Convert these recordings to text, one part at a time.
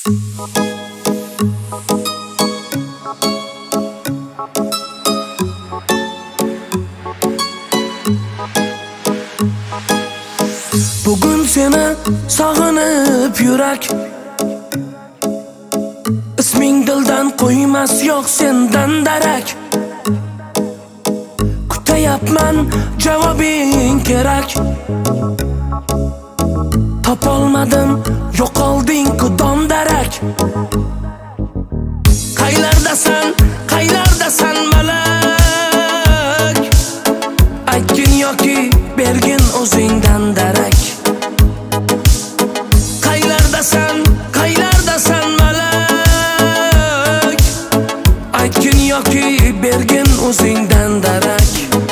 Bugun seni sog'inib yurak, isming dildan qo'ymas, yo'q sendan darak. Kutayapman, javobing kerak. Topolmadim, yo'qolding-ku dondarak. Qaylardasan malak? Aytgin yoki bergin o'zingdan darak. Qaylardasan malak? Aytgin yoki bergin o'zingdan darak.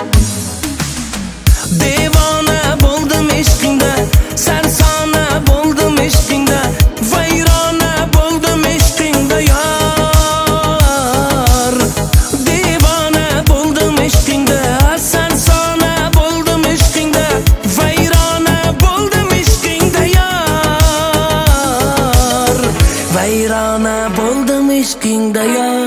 Devona bo'ldim ishqingda, sarsona bo'ldim ishqingda, vayrona bo'ldim ishqingda yor. Devona bo'ldim ishqingda, sarsona bo'ldim ishqingda, vayrona bo'ldim ishqingda yor. Vayrona bo'ldim ishqingda yor.